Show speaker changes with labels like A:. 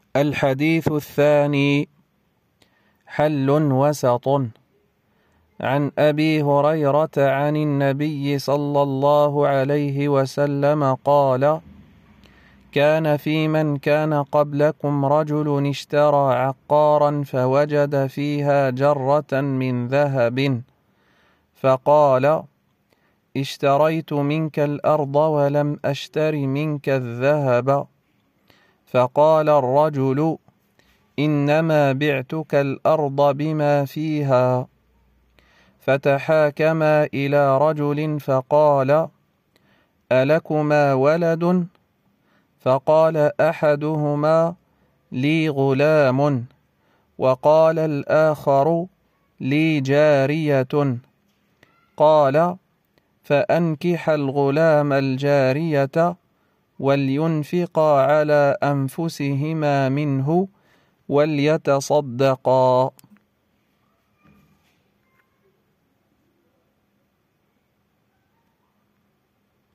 A: الحديث الثاني: حل وسط. عن أبي هريرة عن النبي صلى الله عليه وسلم قال: كان في من كان قبلكم رجل اشترى عقارا فوجد فيها جرة من ذهب، فقال: اشتريت منك الأرض ولم أشتر منك الذهب. فقال الرجل: إنما بعتك الأرض بما فيها. فتحاكما إلى رجل فقال: ألكما ولد؟ فقال أحدهما: لي غلام. وقال الآخر: لي جارية. قال: فأنكح الغلام الجارية، ولينفقا على أنفسهما منه وليتصدقا.